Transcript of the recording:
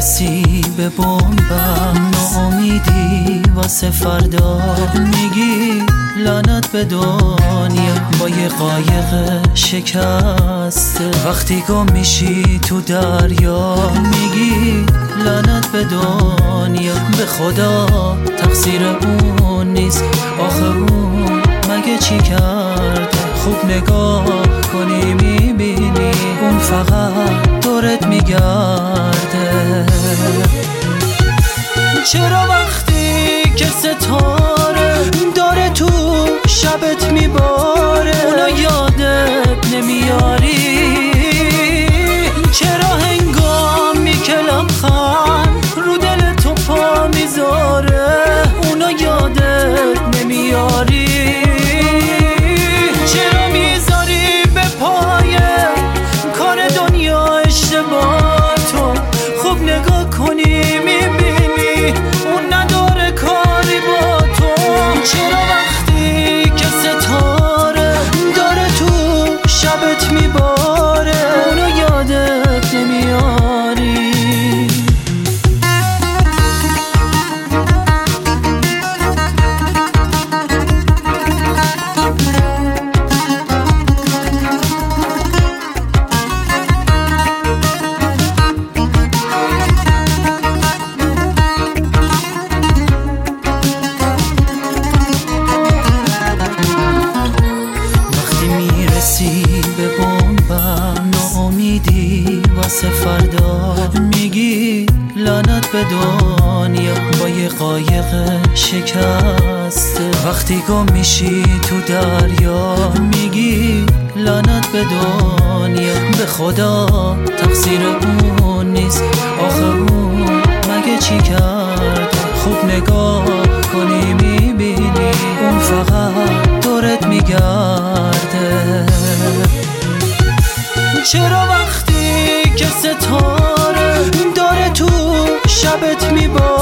میرسی به بمبم، ناامیدی واسه فردا، میگی لعنت به دنیا با یه قایق شکسته. وقتی گم میشی تو دریا، میگی لعنت به دنیا. به خدا تقصیر اون نیست، آخه اون مگه چی کرده؟ خوب نگاه کنی میبینی اون فقط دورت میگرده. چرا وقتی که ستاره داره تو شبت میباره اونو یادت نمیاری؟ چرا هنگامی که لبخند رو دل تو پا میذاره اونو یادت نمیاری؟ چرا میذاری به پای کار دنیا اشتباه تو؟ خوب نگاه کنی میبینی اون نداره کاری با تو. چرا وقتی که ستاره داره تو شبت میباره اونو یادت نمیاری؟ به بمبم، ناامیدی واسه فردا، میگی لعنت به دنیا با یه قایق شکسته. وقتی گم میشی تو دریا، میگی لعنت به دنیا. به خدا تقصیر اون نیست، آخه اون مگه چی کرده؟ خوب نگاه کنی میبینی اون فقط دورت میگرده. چرا وقتی که ستاره داره تو شبت میباره